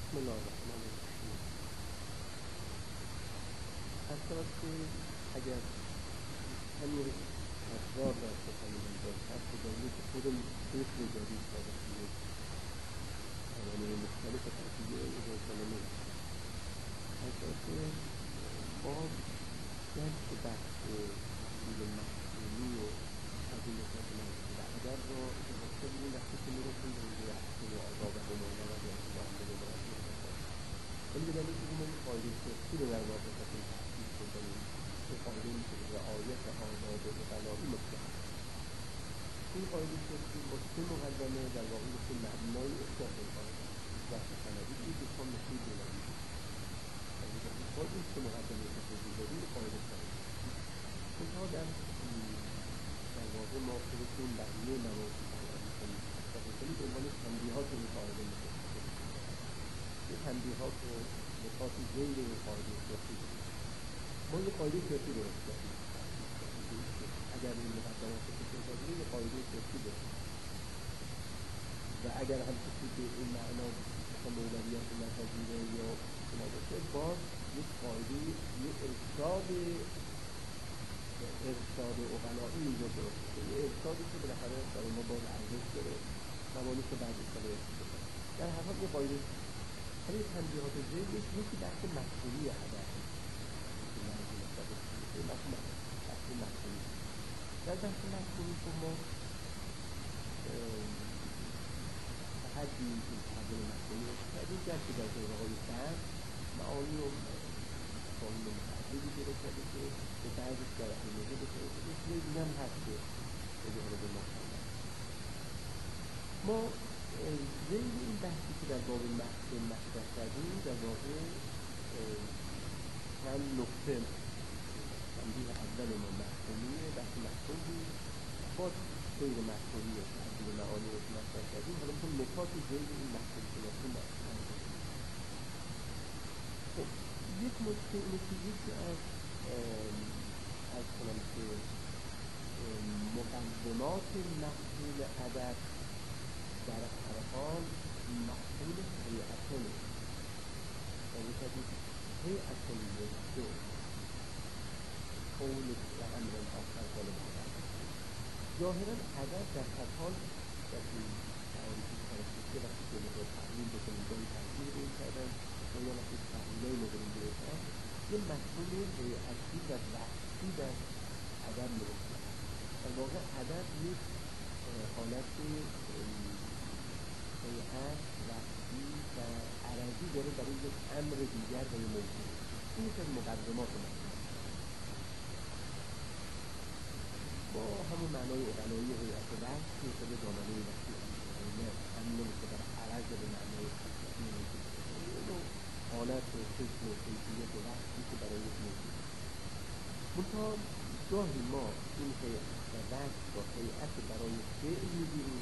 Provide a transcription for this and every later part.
بسم الله الرحمن الرحیم. از طرف که اگر همین تکرار در سخنیدن باشد که دلیل که خودم فکر جدید ساده شده قوانین مختلف تحصیلی اضافه نمیشه. از طرف که باز درک بحث تحصیل مفهومی و از این نسبت نزدیک و ادب را اضافه بودیم وقتی که میرسیم به اینجای احکام و آداب و همانه و اعتبار ولی به دلیل که ما این قاعده فقهی رو در واقع تصمیم تحقیق کنیم که قاعده میشه رعایت آداب اقلایی مطلق. این قاعده فقهی با سه مقدمه در واقع مثل مبنای اثبات این قاعده بحث سندی که دوستان مثل دولایی با این سه مقدمه که توضیح دادیم قاعده سندی اونها در واقع ما خودتون بقیه مواردی بیان می‌کنیم استفاده کنیم به عنوان تنبیهات این قاعده میشه. این تنبیهات و نکات ذیل این قاعده فقهی ما یه قاعده فقهی درست کردیم. اگر این مقدمات رو بپذیریم یه قاعده فقهی درست و اگر هم کسی به این معنا مثلا مولویت نپذیره یا نباشه باز یک قاعده یه ارشاد اقلایی اینجا درست کنه. یه ارشادی که بالاخره برای ما باز ارزش داره زمانی که بعد استفاده کنه. در هر حال یه قاعده همین تنبیهات ذیل یکی بحث مفهومی هدف بحث مفهومی در بحث مفهومی که ما حدی این تحضیر مفهومی رو کردیم گرچه در جایه‌های بعد معانی و مفاهیم متعددی پیدا کرده که به بعضش در علمه بکنه که این دیگه هم هست که خیلی حالا به ما خواهد ما ذیل این بحثی که در باب مفهوم مطرح کردیم در واقع چند نکته تنبیه اول ما مفهومیه بحث مفهومی با غیر مفهومی و تحضیر معانی رو مطرح کردیم. حالا میخوام نکات ذیل این مفهوم شناسی مطرح کردیم. خب یک نکته اینه که یکی از کنم که مقدمات مفهوم ادب در هر حال مفهوم هیئتونه یعنی کسی هیئتون نشته قول و امر آخر کنه بودن ظاهرا ادب در هر حال در این تعریفی که وقتی که مقدر تحلیل بکنیم جایی تحلیل رو کردن و یا وقتی تحلیلای مقدرین بودن یه مفهوم هیئتی و وحشی در ادب میرسه. در واقع ادب یک حالت هیئت وحشی و عرضی داره برای یک امر دیگر و یک موضوع. این یک از مقدمات مفهوم با همون معنای اقلایی هیئت وحش میشه به دامنه وحشی همین نمیشه در عرض به معنای خصوصی نمیشه حالت و حکم و حیثیت وحشی که برای یک موضوع منتها گاهی ما این هیئت و وحش با هیئت برای فعل میگیریم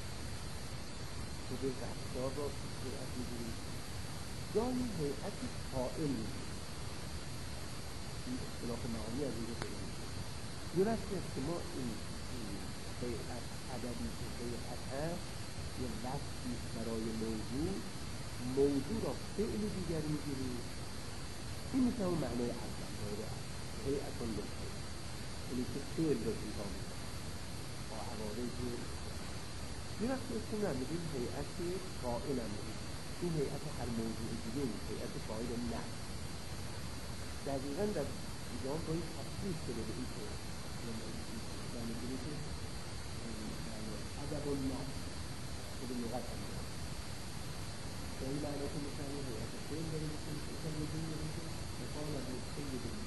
خود رفتار را هیئت میگیریم گاهی هیئت قائل میگیریم. این اصطلاح معانی از اینجا پیدا میشه. یه وقتی است که ما این هیئت ادبی که هیئت هست یه وقتی برای موضوع را فعل دیگر میگیریم. این میشه اون معنای اول هیئت للخیر یعنی که فعل را دیگه میکنه با عوارض یه وقتی است که نمیدیم هیئت قائل هم میگیم. این هیئت هر موضوع دیگه نیست هیئت قائل نه دقیقا در ایران باید تفصیل شده به این که یعنی میگیم که ادب النفس خود لغت هم میگیم به این معنی که مثلا هیئت فعل داره میکنیم که مثلا میگیم که مقام از مستقل بگیم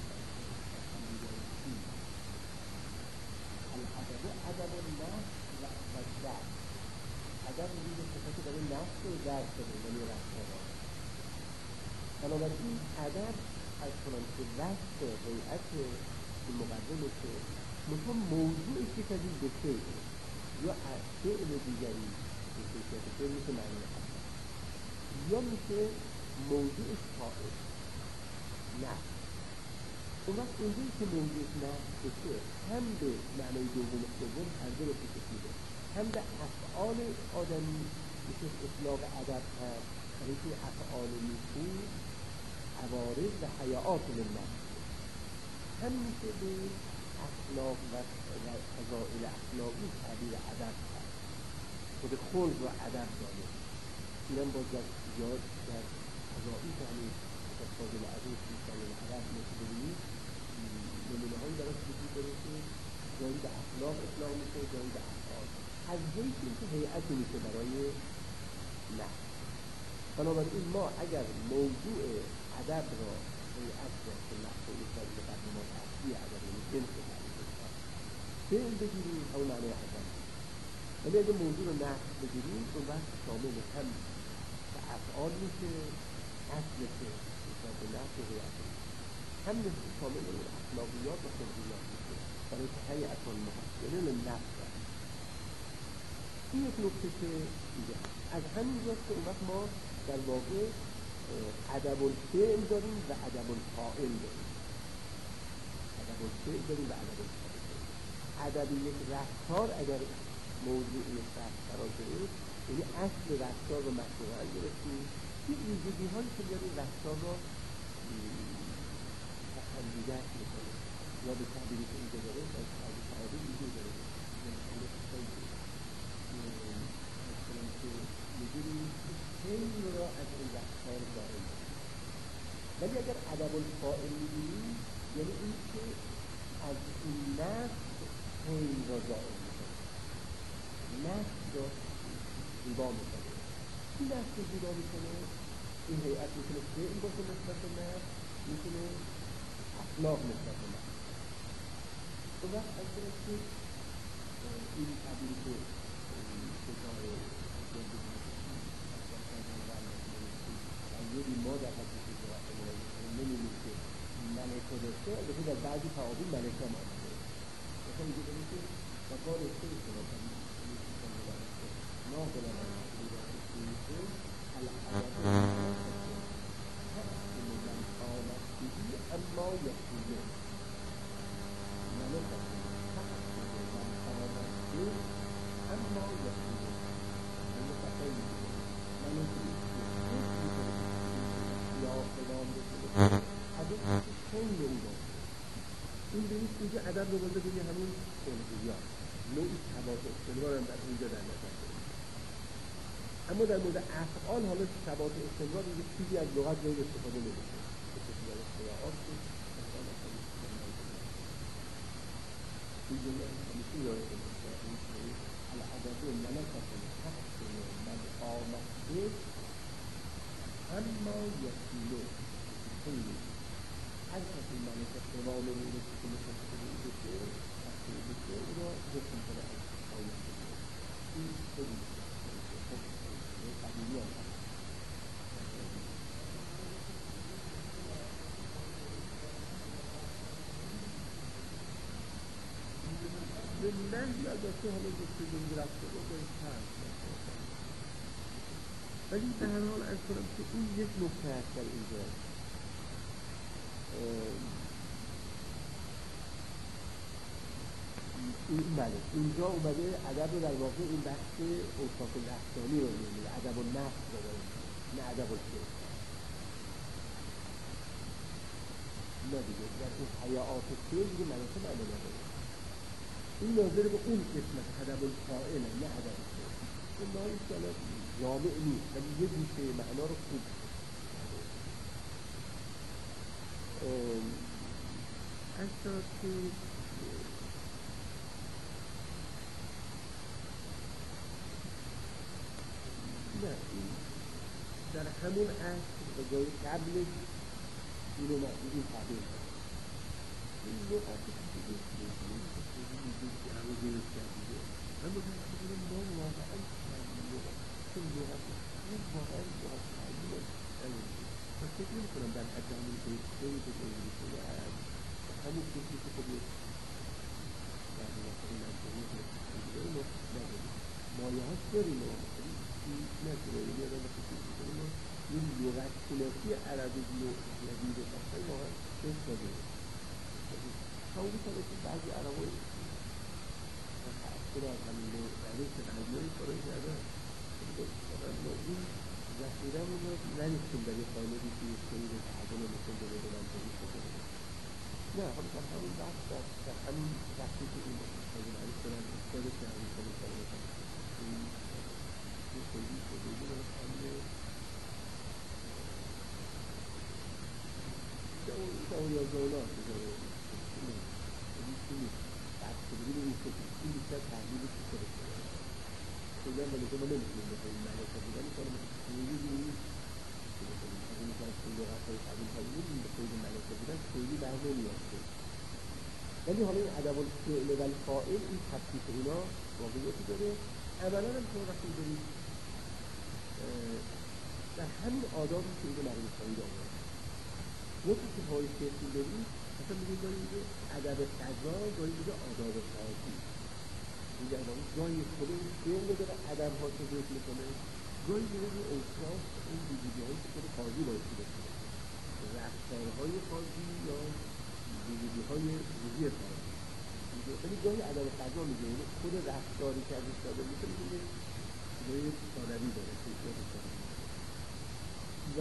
الادب ادب النفس و درد ادب میگیم که صفت برای نفس و درد شده یعنی رفتار بنابراین ادب از کنم که وصف هیئت این مقدمه که مثلا موضوعی که کردیم به فعل یا فعل دیگری به کیفیت فعل میشه معنی ادب یا میشه موضوعش فاعل نه اون وقت اونجایی که موضوعش نفس بشه هم به معنی دوم هر دو رو پیشش میده هم به افعال آدمی میشه اطلاق ادب هست و اینکه افعال نیکو عوارض و حیات للنفس همین که به اخلاق و فضائل اخلاقی تعبیر ادب کرد، خود خلق و ادب داره. اینم باز در جهاد در فضائل همین فضائل عظیم فضائل ادب ببینید نمونه هایی براش وجود داره که جایی به اخلاق اطلاق میشه، جایی به افعال، از حیث اینکه هیئتی میشه برای نفس. بنابراین ما اگر موضوع ادب را هیئت را که نفس و اصلاحی به قدمات اصلی ادب یعنی جنس فعل بگیریم همون معنی ادب، ولی اگر موضوع رو نفس بگیریم اون وقت شامل هم افعال میشه، اصل که اصلاح به نفس و هیئت هم شامل اخلاقیات و خلقیات میشه برای که هیئت المحسنه للنفس هست. این یک نکته که دیگه از همین جاست که اون وقت ما در واقع ادب الفعل داریم و ادب الفاعل داریم. ادب الفعل داریم و ادب الفاعل داریم. ادب یک رفتار اگر موضوع یک رفتار قرار گرفت، یعنی اصل رفتار رو مطلوبا گرفتیم، این ویژگی هایی که داریم رفتار رو پسندیدت میکنه یا به تعبیری که اینجا داره از تعبیر اینجا داره خیلی را از این رفتار داریم. ولی اگر ادب الفاعل می‌بینیم یعنی این که از این نفس خیلی را ظاهر می‌کنه، نفس را زیبا می‌کنه. این نفس را زیبا می‌کنه، این هیئت می‌تونه فعل باشه نسبت به نفس، می‌تونه اخلاق نسبت به نفس. اون وقت از که این تعبیری که شکای یه ما در حقیقت نمی‌بینیم که ملکه داشته، البته در بعضی تعابیر ملکه هم آمده. مثلا اینجا داریم که وقال اصلی کنم ناقل از اصلی اما یکیه ملکه اما یکیه یا فلان بکنه از این خیلی اون باشه. این به این اینجا ادب رو بازه بینی همون خلقیات نوعی ثبات استمرار هم در اینجا در نظر داریم. اما در مورد افعال حالا ثبات استمرار یک چیزی از لغت غیر استفاده نمیشه. استفاده از قرائات که این جمله همیشه یاد کنید الادب ملکت تحسن من آمد به اما یکیله خیلی هر کسی ملکت قرآن رو میرسه که مثل خیلی بشه تحصیل بشه او را حکم کنه از آیه بشه. این خیلی قدیمی هم هست. من البته حالا گفته جنگی رفته رو باید هست، ولی به هر حال از کنم که این یک نکته هست در اینجا. بله اینجا اومده ادب رو در واقع این بحث اوصاف نفسانی رو می‌بینه، ادب النفس رو داره، نه ادب الفعل. نه دیگه در این حیات فعل دیگه معنی نداره. این ناظر به اون قسمت ادب الفاعل نه ادب الفعل. این نوعی که الان جامع نیست ولی یه گوشه معنا رو خوب اصلا که نه در همون عصر و جای قبلش اینو این تعبیر کرد. این لغتی که دیگه که همه درست کردیده اما دیگه ما واقعا چون لغتی این واقعا لغت تعبیر و فکر نمی کنم در حد همون بیت خیلی به جایی شده هست و همون فکری که خب در واقع این انجامی که دیگه ما نداریم مایه هاست داریم این نکنه یه آدم وقتی فکر میکنیم ما این لغت شناسی عربی نبید و اصلا ما هم شکل داریم همون کنه که بعضی عربای تأثیر از همین نوع علیه که قلبی کارایی کردن اما این ذخیره‌مون رو نریختیم در یه خانه‌ای که یه سری رو تعادل مثل به منطقی شده. نه در همون وقت در همون وقتی که این خیلی معروف کنن افتاده که همین کنه کنه این یه خیلی شده رو خانه اون یازده‌ها این بیشتر تحلیل شده خیلی هم ولی ما نمیتونیم بخواییم معنیسا بودن این کارو خیلی نیست از این که از این لغت های قبیل هاییم خیلی معنیسا بودن خیلی بر نمیاد ولی حالا این ادب الفعل و الفاعل این تفکیک اینا واقعیتی داره اولا هم شما وقتی دارید در همین آدابی که اینو مرموز خواهید آمد وقتی که پای فعلی دارید مثلا میگه گاهی میگه ادب قضا گاهی میگه آداب خاصی میگه گاهی خود این فعل داره ادب ها که ذکر میکنه گاهی میگه این اوصاف این ویژگی هایی که خود قاضی باید داشته رفتارهای قاضی یا ویژگی های روحی قاضی یعنی گاهی ادب قضا میگه یعنی خود رفتاری که ازش داده میشه میگه گاهی ثانوی داره کیفیت ثانوی و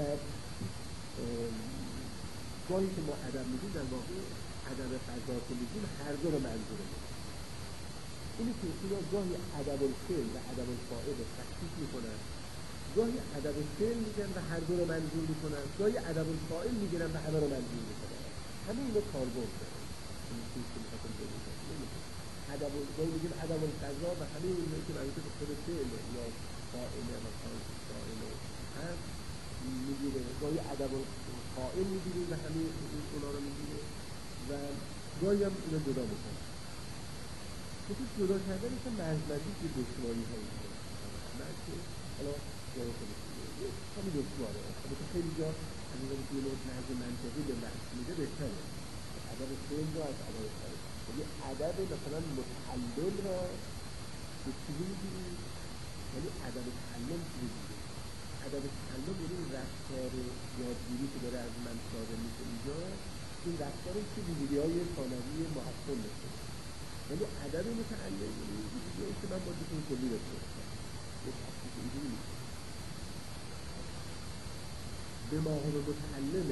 گاهی که ما ادب میگیم در واقع ادب قضا که میگیم هر دو رو منظور میگیم اینی که اینا گاهی ادب الفعل و ادب الفاعل رو تخصیص میکنن گاهی ادب الفعل میگن و هر دو رو منظور میکنن گاهی ادب الفاعل میگیرن و همه رو منظور میکنن همه اینا کاربرد داره این چیزی که میخواستم بگم ادب گاهی میگیم ادب القضا و همه اینا که مربوط به خود فعل یا فاعل مثلا فاعل هست میگیره گاهی ادب القائل میگیره و همه اونا رو میگیره و گاهی هم اینا جدا میکنه مثل جدا کردن مثل مرزمندی که دشواری هایی من که حالا جای خودش میگه همین دشواره مثل خیلی جا همین که یه نوع مرز منطقی به مرز میده بهتره ادب فعل رو از ادب فاعل یعنی ادب مثلا متعلم را به چیزی میگیریم ولی ادب تعلم چیزی میگیریم ادب تعلم یعنی رفتار یادگیری که داره از من صادر میشه اینجا این رفتار که ویژگی‌های ثانوی محسن داشته ولی ادب متعلم یعنی ویژگی‌هایی که من باید بتونم کلی داشته باشم یک تفکیک اینجوری نیست به ماهر متعلمه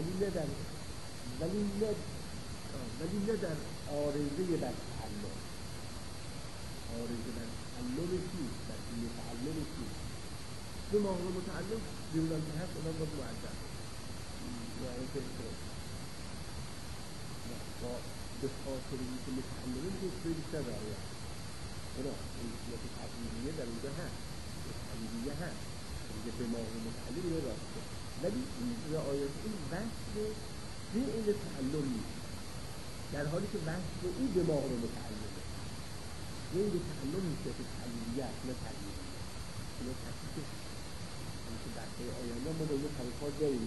ولی نه در آرزه بر تعلم آرزه بر تعلم چیست بر متعلم چیست به ماهر متعلم بیرونم که هست اونم باید معدد معرف احترام با به خاطر این که متعلمه میگه که بیشتر رعایت اونا این صورت تعلیمیه در اونجا هست تعلیمیه هست میگه به ماهر متعلم یه راسته ولی این رعایت این وصل فعل تعلم نیست در حالی که وصل او به ماهر متعلمه این به تعلم نیست که تعلیمیه است نه تعلیمیه اینه تحقیقش که بحثه آینده ما باید طریقات داریم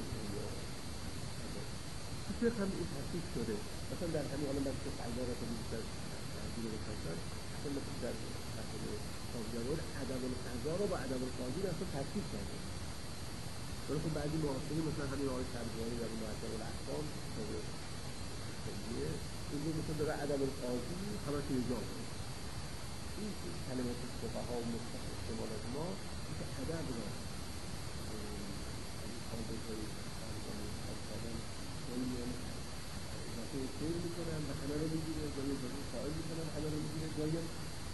فقه هم این تحقیق شده مثلا در همین حالا من که قلبه را کنید در تحقیق بکنید اصلا مثل در تحقیق تاجران ادب القضا رو با ادب القاضی اصلا تحقیق کرده ولی خب بعضی معاصرین مثلا همین آقای سرجانی در معدل الاحکام این رو مثلا داره ادب القاضی همه که ایجاب این کلمات فقها و مستقل استعمال از ما که ادب را کامپیوتری وقتی فعل میکنن و همه رو میگیره گاهی فاعل میکنن همه رو میگیره گاهی هم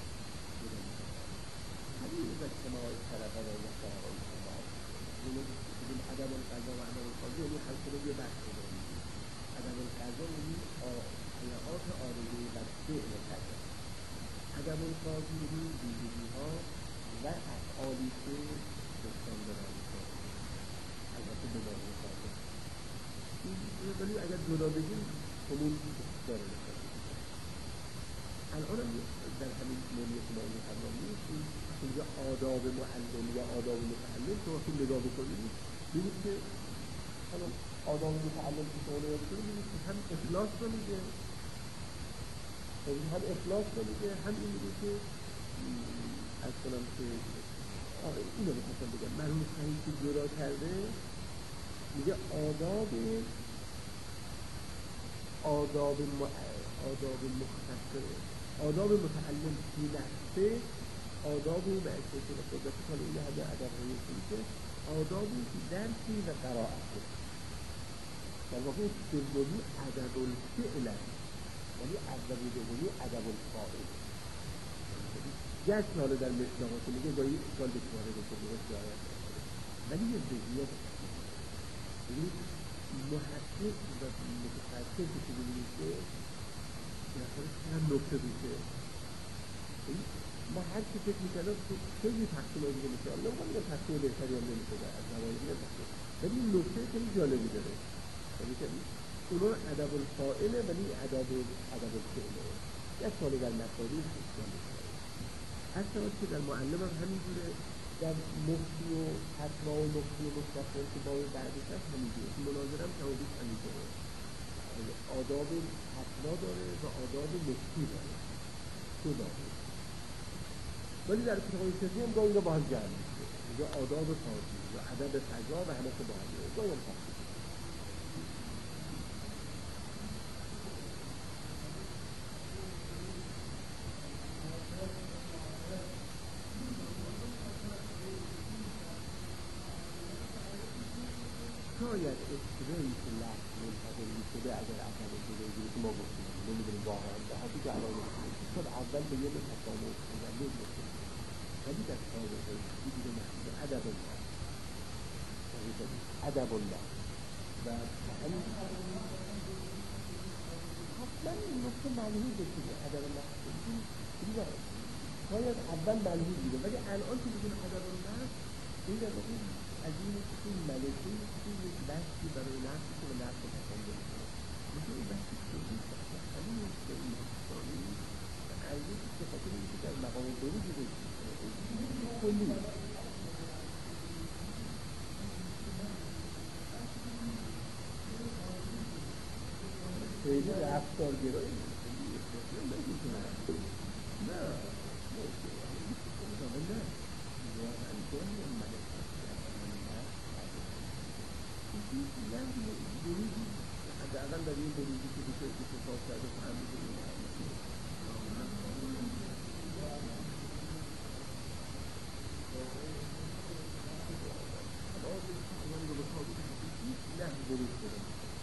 همین از اجتماع طرفه و مخترقه اجتماع این ادب القضا و ادب القاضی یعنی خلق رو یه بحث داریم ادب القضا یعنی حیات آرزوی بر فعل قضا ادب القاضی یعنی ویژگی ها و افعالی که دستان دارن البته به معنی خاطر ولی اگر جدا بگیم همون داره الان هم در همین موضوع که ما این فرمان نیست اینجا آداب معلم یا آداب متعلم که وقتی نگاه بکنید ببینید که حالا آداب متعلم که شما نگاه بکنید ببینید که هم اخلاص رو میگه هم اخلاص رو میگه هم این میگه که از کنم که اینو بخواستم بگم مرحوم خیلی که جدا کرده میگه آداب مختصر آداب متعلم فی نفسه آداب معرفت و قدرت حالا این همه ادب های که آدابی که درسی و قرائته در واقع سومی ادب الفعل است، ولی ادب دومی ادب الفاعل. جشن حالا در مصداقات میگه گاهی اشکال به شماره بکنه درست رعایت نکنه، ولی یه ذهنیت یعنی محقق و متفکر که ببینید که بالاخره چند نکته میشه. ما هر چی فکر می‌کردم که خیلی تقسیم آمیزه میشه، حالا نمی‌گم تقسیم بهتری هم نمیشه از زمانی دیگه تقسیم، ولی این نکته خیلی جالبی داره، یعنی که اونو ادب الفاعله ولی ادب الفعله. یک سال در مصادیق اشکال میشه. اصلا که در معلم هم همینجوره، در مفتی و فتوا و مفتی و مستقل که باید بعدش هست همینجوره. مناظره هم تمامیش همینجوره، آداب فتوا داره و آداب مفتی داره، دو داره. ولی در کتاب‌های فقهی هم گاهی با هم جمع میشه، یا آداب فارسی یا ادب فضا و همه با هم میشه، گاهی هم تفصیل. شاید اشتباهی که لفظ منتقل می‌شده اگر اول اشتباهی که ما گفتیم نمی‌دونیم واقعا به حدی که الان شد اول به یه تفاهم تولد می‌کنه، ولی در سابقه دیگه محدود ادب الله ادب الله و همین حتما این نکته ملحوظه که ادب الله دیگه شاید اول ملحوظ بوده، ولی الان که بگیم ادب الله این در واقع از این این ملکه که یک بحثی برای نفسی که به نفس تکن بکنه میشه این بحثی که این همین که این حسانی و ارزشی که خاطر این که در مقام دوری دیده کلی خیلی رفتار گرایی نه حداقل در این بروزی که بشه اتفاق کرده فهم بکنیم نه بروز کنم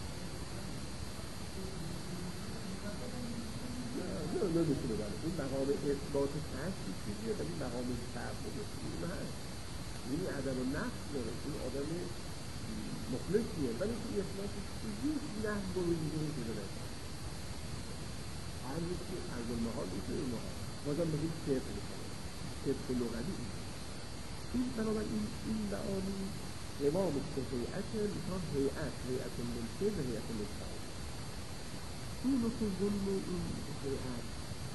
نه نمیتونه بله این مقام اثبات تحصیل چیزیه ولی مقام تعبود این هست، یعنی عدم نقص داره، این آدم مخلصیه ولی که اثبات چیزی نه بروزی کنیم شده نکنه هر یکی از المحال میشه این محال بازم بگیم صدق میکنه صدق لغوی این بنابراین این معانی امام هیئت مثلا هیئت ملکه و هیئت ملکه این نکته ظلم این هیئت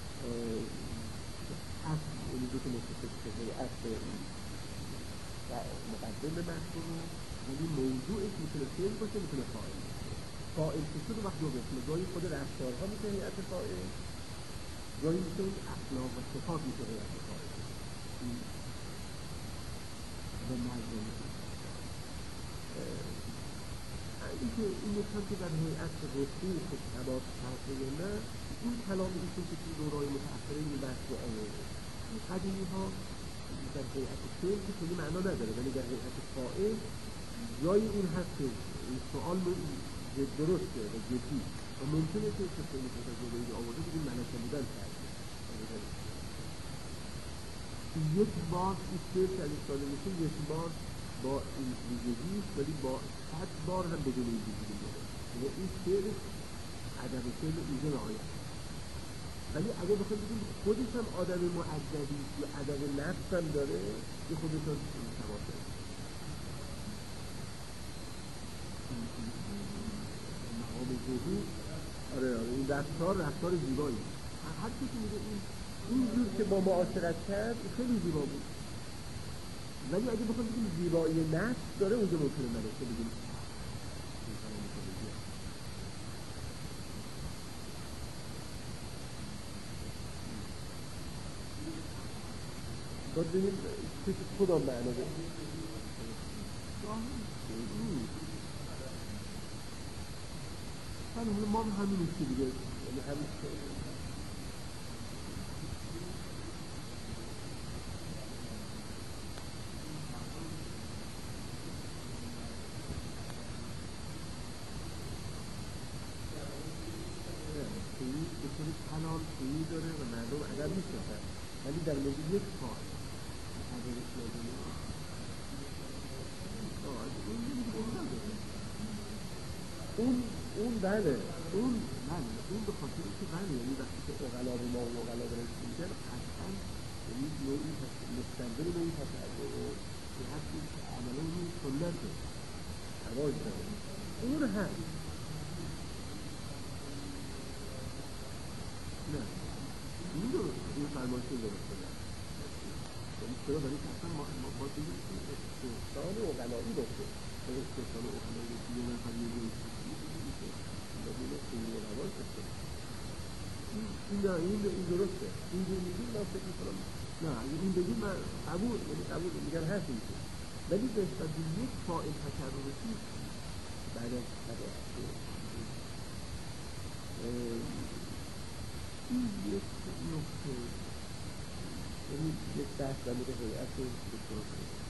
اصل این دو تا متصف که هیئت مقدم محصول ولی موضوعش میتونه فعل باشه میتونه فاعل باشه. فاعل که شد وقت دو قسمه گاهی خود رفتارها میشه هیئت فاعل گاهی میشه اون اخلاق و صفات میشه هیئت فاعل و مجموع اینکه این نکته که در هیئت رسوخ و ثبات فرقه یا نه این کلام ایشون که توی دورای متأخره این بحث رو آورده این قدیمی ها در هیئت فعل که خیلی معنا نداره ولی در هیئت فاعل جای این هست که این سوال درسته و جدی و ممکنه که خیلی تجربه‌ای آورده که این ملکه بودن کرده یک بار این فعل که از استفاده میشه یک بار با این ویژگی ولی با 100 بار هم بدون این ویژگی داره یعنی این فعل ادب فعل اینجا رعایت ولی اگه بخواد بگیم خودش هم آدم مؤدبی یا ادب نفس هم داره یه خودش هم تماسه مقام ظهور آره این رفتار زیبایی هر کسی میگه این جور که با معاشرت کرد خیلی زیبا بود ولی اگه بخوام بگیم زیبایی نفس داره اونجا ممکنه ملکه بگیم باید بگیم چیزی کدام معنا ده حالا ما همین نیستی دیگه یعنی همین ممکنه کلام سویی داره و مردم ادب میشناسن، ولی در مورد یک فاعل ادبش لازمه اون بله اون به خاطر که بله، یعنی وقتی که اغلا به ما و اغلا به رشت میگن قطعا یعنی نوعی مستنظر نوعی تصور و که هستی که عملا اون سنته حواج داره اون هست. نه این درست، این فرمایشی درست کنه یعنی چرا برای که اصلا ما بگیم که استحسان اغلایی باشه و استحسان اغلایی که یه نفر یه روی این درسته، این میگیم من فکر میکنم نه اگه این بگیم من قبول میگم هست این که، ولی نسبت به یک فاعل تکررشی بعد از این یک نقطه یعنی یک بحث در مورد هیئت بسیار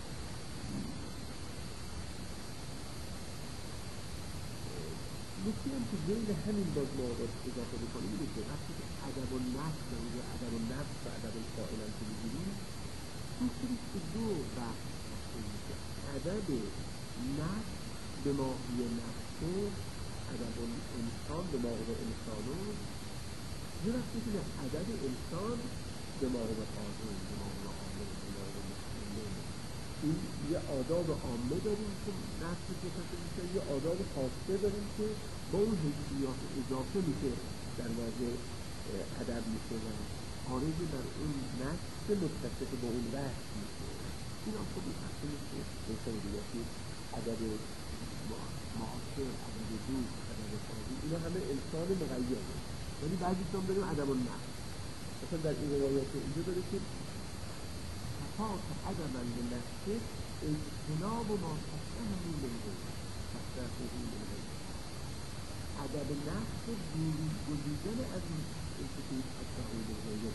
نکته هم که بین همین باز ما باید اضافه بکنیم اینه که وقتی که ادب النفس یا ادب النفس و ادب الفاعل هم که میگیریم میتونید که دو بحث تشکیل میشه. ادب نفس به ماهی نفسه، ادب انسان به ماهی انسانو، یه وقتی که ادب انسان به ماهی قانون، به ماهی عامل، به ماهی مسلم. این یه آداب عامه داریم که نفس متصل میشه، یه آداب خاصه داریم که با اون حیثیات اضافه میشه در واقع ادب میشه و خارج در اون نفس متصل با اون رشت میشه. این آنها به تقسیم میشه انسان دیگه ادب معاصر، ادب دوست، ادب فاضل، اینا همه انسان مغیره، ولی بعضی هم داریم ادب النفس. مثلا در این روایات اینجا داره که صفات ادبا لنفسه اجتناب ما تسلم من غیر تسلم من غیر. ادب نفس گزیدن از این که تسلم من غیر.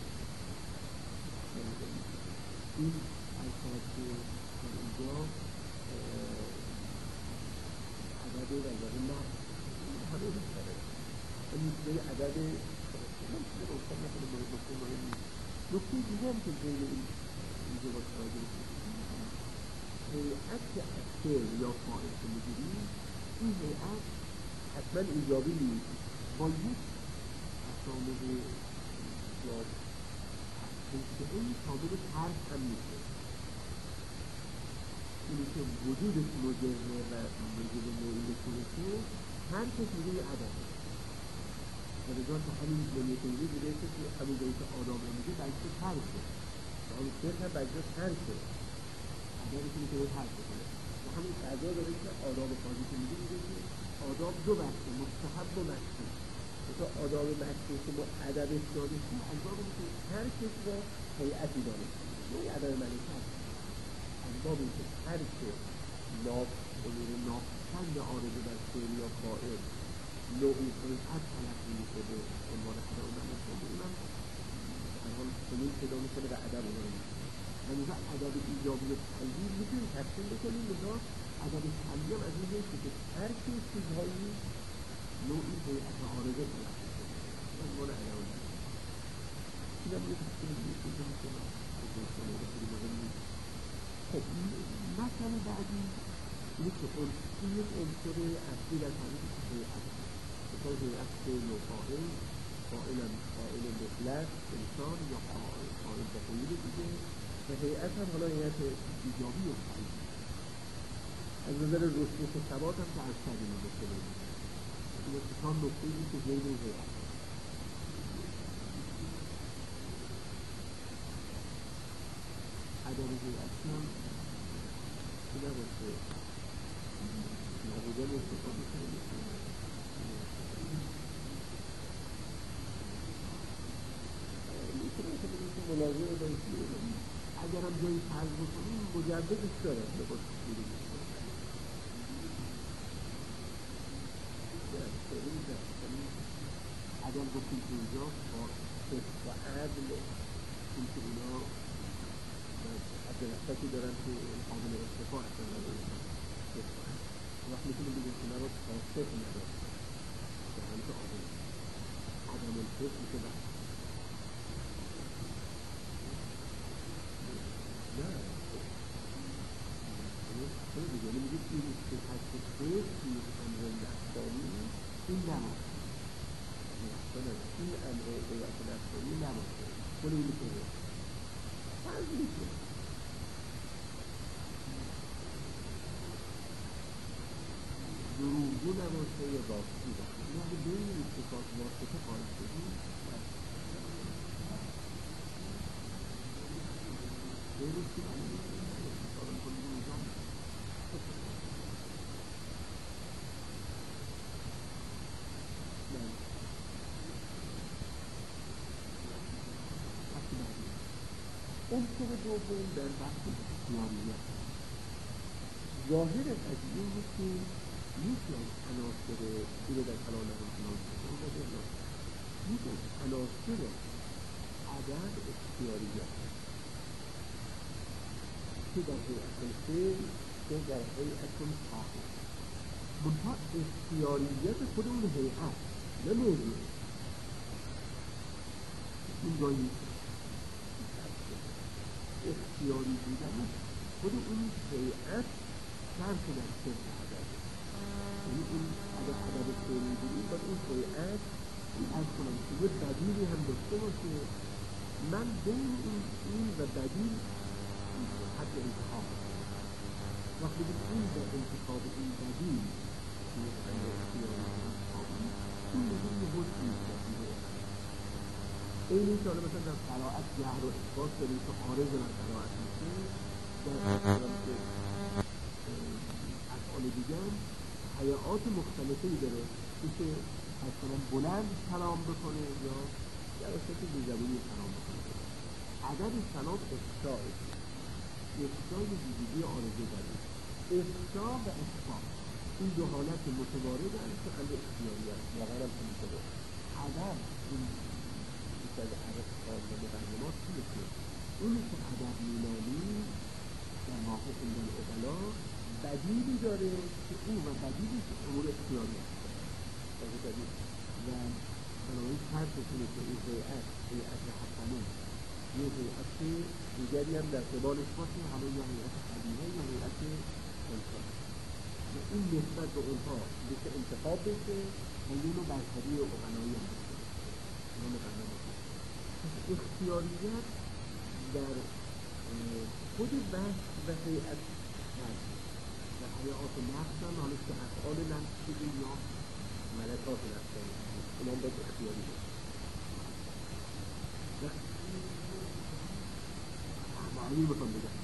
این البته که اینجا ادب در واقع نفس همه این داره. این جای ادب نمیشه روشن نکنه باید نکته مهم نیست. نکته دیگه هم که بین اینجا باید توجه بکنیم هیئت اکتر یا فاعل که میگیریم این هیئت حتما ایجابی نیست، با یک اسامه یا این تابع ترک هم میشه. اینی که وجودش مجرمه و موجب نوعی بکنه که هر کس میگه یه ادب و رضا تا همین جمعه تنگی بوده که همین جایی که آداب رو میگه بجزه ترکه و همین سرک هم بجزه ترکه ادبی که میتونه ترک بکنه و همین قضا داره که آداب خاضی که میگه که آداب دو بخشه، مستحب و مکروه. مثلا آداب مکروه که ما ادبش دانستیم اسباب که ترکش را هیئتی دانستیم، یه ادب ملکه هست اسباب که ترک ناپسند عارضه بر فعل یا فاعل نوعی هیئت تلقی می‌شده عنوان ادب ملکه، اونم در حال خلول پیدا می‌کنه و ادب اونم همیشه ادب ایجابی و تلقی میتونیم تقسیم بکنیم. مثلا ادب تلقی هم از این جایی که ترک چیزهایی نوعی هیئت عارضه تلقی شده عنوان ادب ملکه. اینم یه تقسیم دیگه پیدا می‌کنه خب مثلا بعدی اینه که این یک عنصر اصلی در تعریف هیئت مثلا هیئت فعل و فاعل، فاعل مطلق انسان یا فاعل با قیود دیگه و هیئت هم حالا هیئت ایجابی و سلبی. از نظر رسوخ و ثبات هم که از کردیم نکته بگیم این اتفاق نکته‌ای که جید هیئت ادب هیئتی هم که نباشه نبودن اتفاقی کنه ملازم دارید اگر هم جایی فرض بکنیم مجددش دارد لباس کشیری میکنه اگر گفتیم که اینجا با صدق و عدل این که اینا عدالتی دارن که قابل ارتفاع هستن وقت میتونیم بگیم که نباید فاسد نداشت که همچه عادل عدم الفسد میشه و کنه این میکنه فرض میکنه دروغگو نباشه یا راستی باشه این اگه بین اتفاق واسطه قائل شدیم بینش که علی اتفاق کنیم نظام عنصر دوم در بحث اختیاریت ظاهر قضیه اینه که یکی از عناصر اینو در کلام یکی از عناصر عدم اختیاریت که در هیئت الفعل که در هیئت التحقیق منتها اختیاریت خود اون هیئت نه موضوع این گاهی اختیاری بودن خود اون هیئت شرط در صرف عدد یعنی این اگر عدد فعلی بودیم باید اون هیئت از کنم که یه بدیلی هم داشته باشه من بین این و بدیل حد انتخاب وقتی بود این و انتخاب این بدیل که اندر اختیاری انتخابی این بدیل یه حد نیست این که حالا مثلا در قرائت جهر و اثبات داریم که عارض در قرائت میشه در افعال دیگر حیات مختلفی داره که مثلا بلند سلام بکنه یا در اصلاح بیزبونی سلام بکنه عدد سلام افشای وجودی عارضه داره افشا و اثبات این دو حالت متوارد هست که اندر اختیاری هست واقعا هم همینطوره عدد از عرب کار و مقدمات چیه که اونی که عدد میلانی در واقع اندن اقلا بدیلی داره که اون و بدیلی که امور اختیاری هست و بنابراین فرضش اینه که این هیئت حسنه یه هیئت دیگری هم در قبالش باشه همه یا هیئت قدیمه یا هیئت انسان و این نسبت به اونها بشه انتخاب بشه و یه نوع برتری اقلایی هم بشه اختیاریت در خود بحث و هیئت هست و حیات نفس هم حالا که افعال نفس شده یا ملکات نفس هم اونام باید اختیاری باشه معنی میخوام بگم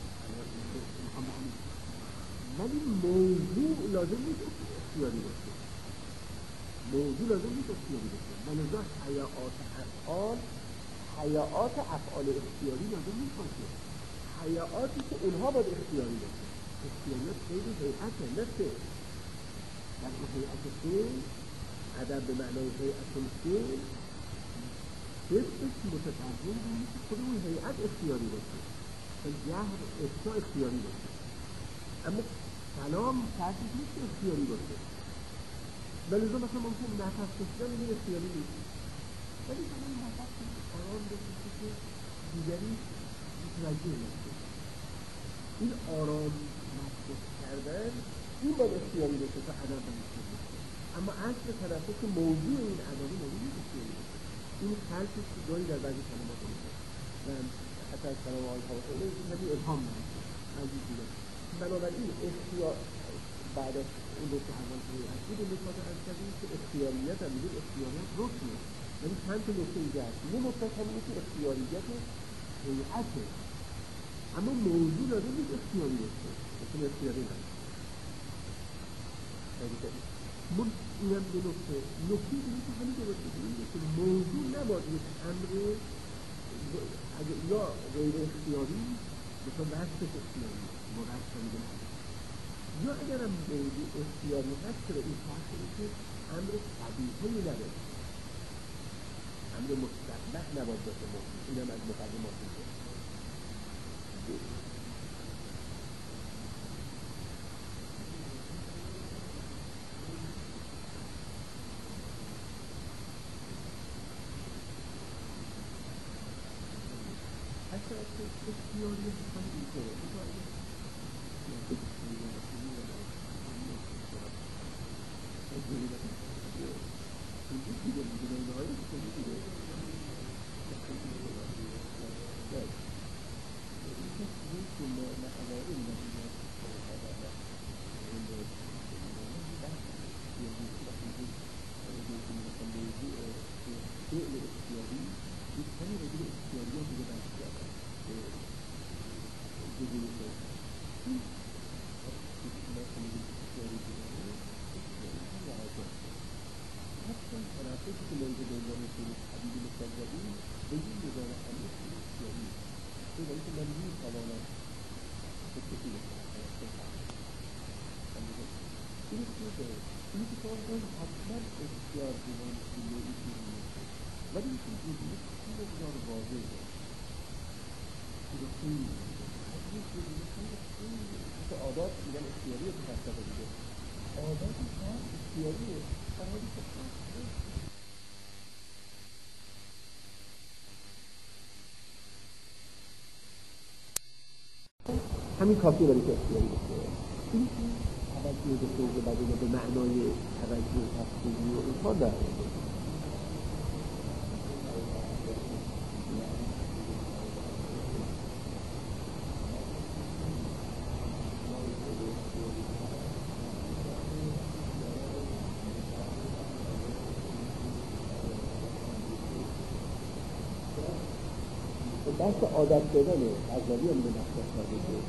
ولی موضوع لازم نیست اختیاری باشه موضوع لازم نیست اختیاری باشه بنظر حیات افعال اختیاری لازم نیست باشه حیاتی که اونها باید اختیاری باشه اختیاریات خیلی هیئته نفسه در اون هیئت فعل عدد به معنای هیئت الفعل صرفش متقرر بود که خود اون هیئت اختیاری باشه و جهر افشا اختیاری باشه اما سلام شرطی نیست اختیاری باشه ولی مثلا ممکن نفس کشیدن این اختیاری نیست ولی این نفس آرام بسیده که دیگری متوجه نشده این آرام مفقود کردن این باید اختیاری بشه تا عدد بمیشه اما اصل تنفس که موضوع این عددی موضوع اختیاری بشه این خلقش که داری در بعضی کلمات میشه و حتی از کلام آقای خواهد این همین الهام نمیشه عزیز دیگه بنابراین اختیار بعد از اون رو که اول کنید اصلی به نکات عرض کردیم که اختیاریت هم میگه اختیاریت رکنه یعنی چند تا نکته اینجا هست یه نکته همینه که اختیاریت هیئته اما موضوع لازم نیست اختیاری باشه مثل اختیاری نمیشه اینم به نکته دیگه که همین درست بگیریم که موضوع نباید یک امر یا غیر اختیاری مثلا بحثش اختیاری با بحث میگه یا اگر هم موضوع اختیاری هست که این فرق کنه که امر قبیحه‌ای نداره امر مستقبح نباید باشه موضوع اینم از مقدمات میشه اختیاری هم اینطوره همین کافیه برای که اختیاری بشه. این توجه به سوق بدنه به معنای توجه تفصیلی و اینها نه. بحث عادت دادن غزالی هم به مقصد کرده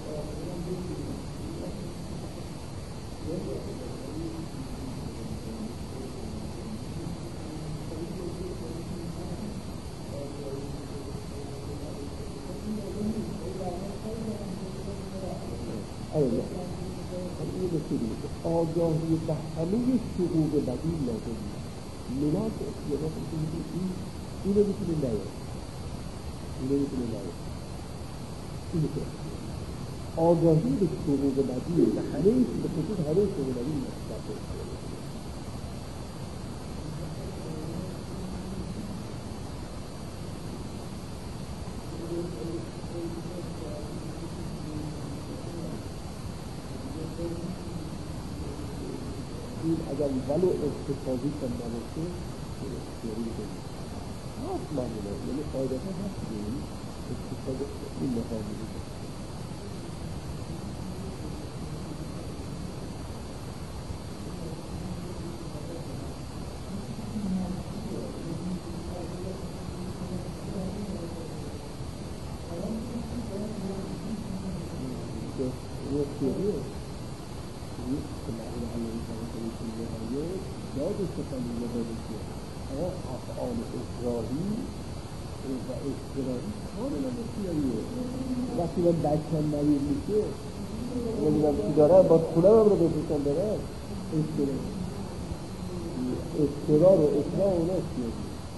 آگاهی به همه شعور بدیل لازم ملاک اختیارات اینو میتونه نیاد اینو که آگاهی به شعور بدیل به همه به خصوص همه شعور بدیل مستقل این اگر ولو اقتصادی کن نباشه اختیاری کنید هست معمولا یعنی قاعدتا هست اقتصاد این مقابلی وقتی من بچم مریض میشه نمیدونم چی دارم باید خونم هم رو بپوشم برم اضطرار و اطلاع اونا اختیاری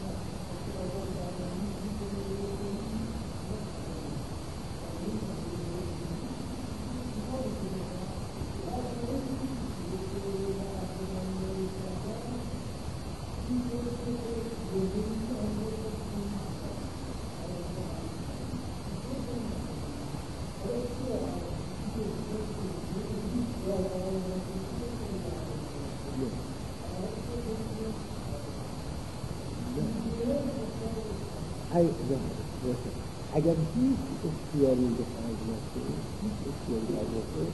اگر هیچ اختیاری به خرج نشه هیچ اختیاری به خرج نشه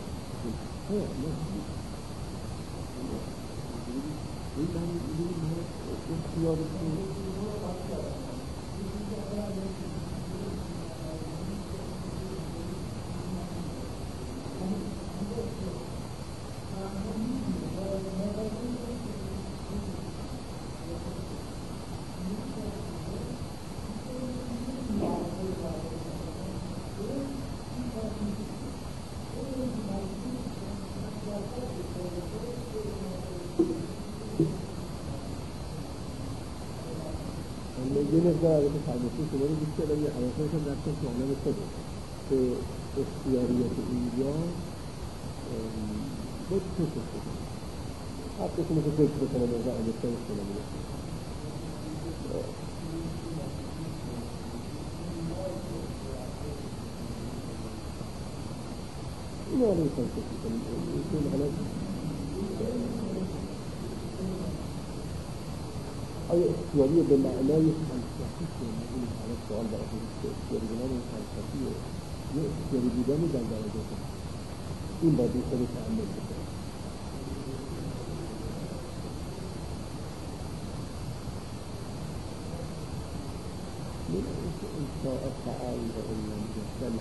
یه مقدار عدد فرماسی شما رو بیشتر دارم یه حواسش هم رفتن که آنم خود که اختیاریت اینجا باید توشش بکنم حتی کنه که فکر بکنم و عددتر کنم این آنه میخوام فکر کنم این حالا آیا اختیاری به معنای وقتی که من این همه سوال برای اختیاری بودن این فلسفیه یه اختیاری بودن در درجه کنم این باید این خود تعمل بکنم من انشاء فعال و علم جسد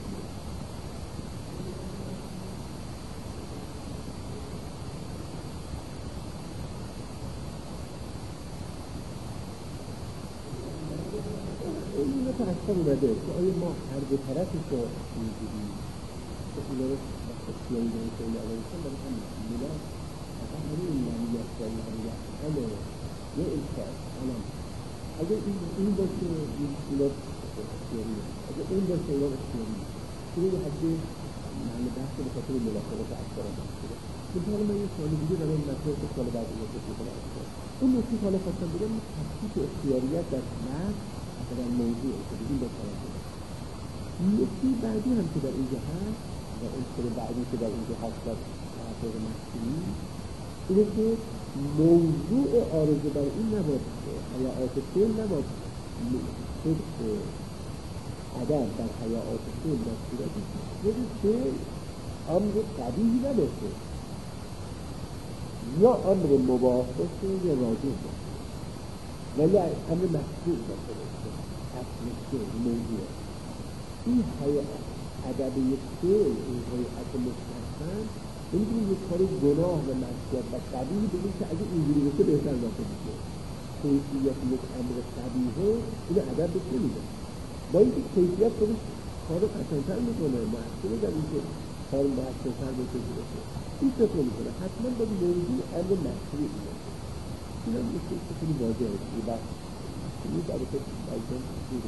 این ترسان اومده که آیا ما هر دو طرفش رو میگیریم که اینا رو اختیاری داریم که این علایشان برای هم میلا فقط همین معنیت داری همیت همه یه انشاء الان اگر این باشه این اینا اختیاری اگر این باشه اینا اختیاری چون یه حدی معنی بحث به خاطر ملاقات اکثر هم بحثه مثل حالا من یه سوالی دیگه برای این مطلب که سوال بعد این نکته کنم اون نکته که حالا خواستم بگم این تفکیک اختیاریت در متن در موضوع که این با طرف بگم نکته بعدی هم که در اینجا هست و عنصر بعدی که در اینجا هست در تحقیق مسئولی اینه که موضوع عارضه بر این نباید حیات فعل نباید صدق عدم در حیات فعل در صورتی خود فعل امر قبیح نباشه یا امر مباح باشه یا واجب باشه ولی امر مشروع باشه اصل موضوع این ادب یک فعل این هیئت مستحسن نمی‌دونیم یک کار گناه و معصیت و قبیح بگیم که اگه اینجوری بشه بهتر واقع میشه کیفیت یک امر قبیحه اینو ادب بهش نمیده با اینکه کیفیت خودش کار رو قشنگ‌تر میکنه مؤثره در اینکه کار مؤثرتر بشه این فکر میکنه حتما باید موضوع امر مشروع باشه این هم یه چیزی خیلی واضحه یه بحث این در واقع بایدن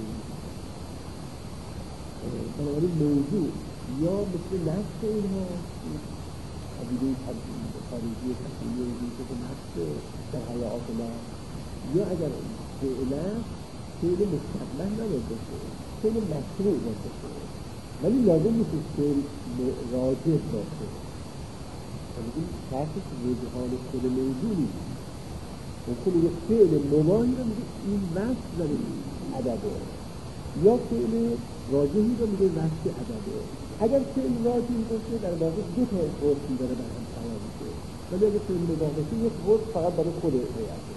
بنابراین موضوع یا مثل نفس اینها قبیله خارجی تقلیه ویژه که نفس در حیات ما یا اگر فعلا فعل مستقبل نباید باشه فعل مشروع باشه ولی لازم نیست فعل راجح باشه این شرطش رجحان خود موضوع نیست ممکنه یک فعل مباهی رو میگه این وصف در ادبه یا فعل راجحی رو میگه وصف ادبه اگر فعل راجحی باشه در واقع دو تا حکم داره بر هم سوا میشه ولی اگر فعل مباه باشه یک حکم فقط برای خود هیئته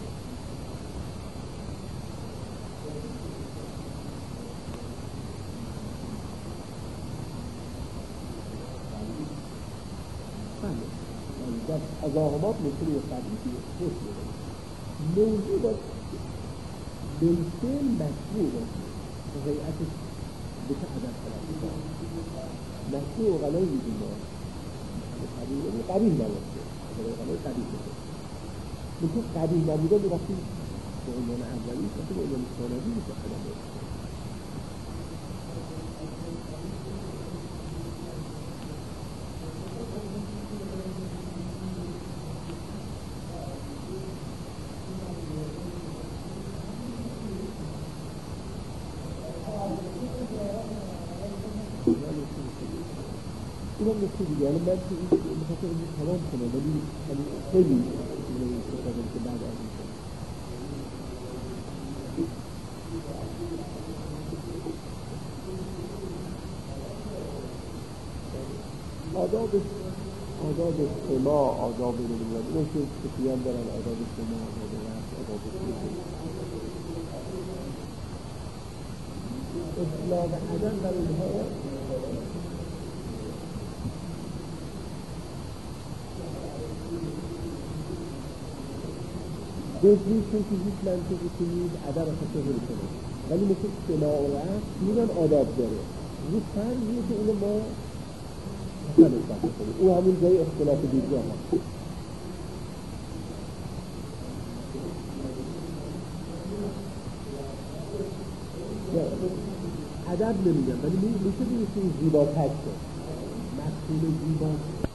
در تضاهمات ممکنه یک قبیحی حکم موضوع باید بالفعل مشروع باشه و هیئتش به چه ادب خلاصی باشه مشروع و غلایی میگیم ما قبیح نباشه غلای قبیح باشه مثل قبیح نبوده میرفتیم به عنوان اولی مثل به عنوان ثانوی میشه خدا باشه اینم نکته دیگه الان من که این بخاطر اینکه تمام کنم ولی خیلی استفاده که بعد از این آداب سما آداب نمیدونم اینه که کسیان دارن آداب سما آداب رفت آداب سما اطلاق عدم در اینها بزرگشون که هیچ منطقی که نیست عدم را تصور کنه ولی مثل سما و رفت میدن آداب داره یه فرضیه که اینو ما حسن اصلاح کنیم او همون جای اختلاف دیگه هست ادب نمیگم ولی میشه دیگه که زیباتر شد مفهوم زیبا